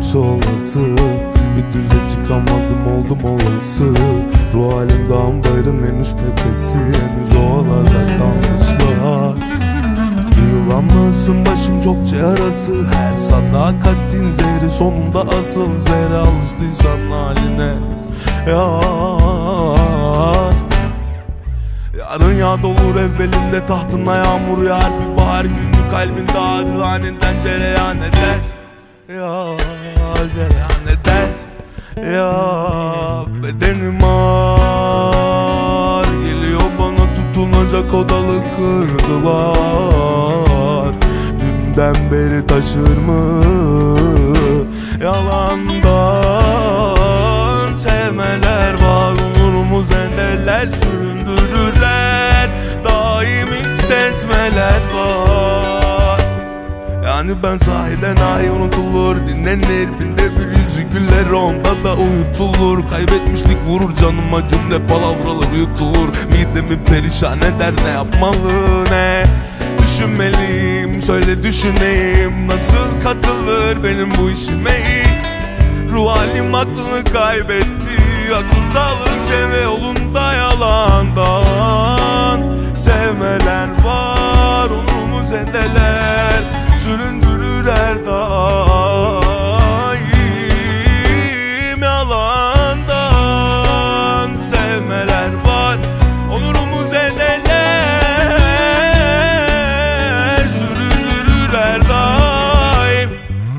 karşı olası. Bir düze çıkamadım oldum olası. Ruh halim dağın bayırın en üst tepesi. Henüz ovalarda kalmışlar. Yılanlısın başım çokça yarası. Her sadakatin zehri sonunda asıl zehre. Alıştıysan haline yar. Yarın yağ olur evvelinde tahtına yağmur yağar. Bir bahar günlü kalbinde ağrı haninden cereyan eder. Ya cereyan eder. Ya bedenim ağır geliyor bana, tutunacak odalı kırdılar. Dünden beri taşır mı yalandan sevmeler var. Onurumuz endeller süründürürler. Daim hissetmeler var. Yani ben sahiden ahi unutulur, dinlenir binde bir yüzü güller, onda da uyutulur. Kaybetmişlik vurur canıma, cümle palavralar yutulur. Midemi perişan eder, ne yapmalı ne düşünmeliyim, söyle düşüneyim. Nasıl katılır benim bu işime? Ruh halim aklını kaybetti. Akıl sağlığın çevre yolunda yalandan sevmeler var. Onurumuz endeler süründürür her daim. Yalandan sevmeler var. Onurumuz endeler süründürür her daim.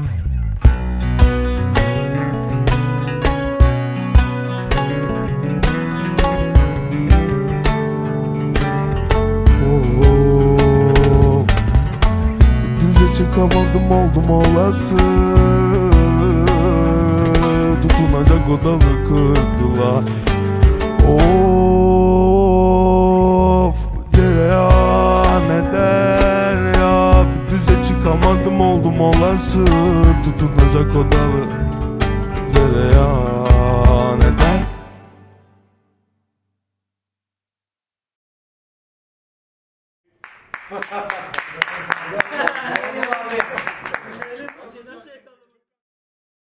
Çıkamadım oldum olası. Tutunacak odalı kırdılar. Of cereyan eder ya. Bir düze çıkamadım oldum olası. Tutunacak odalı cereyan eder.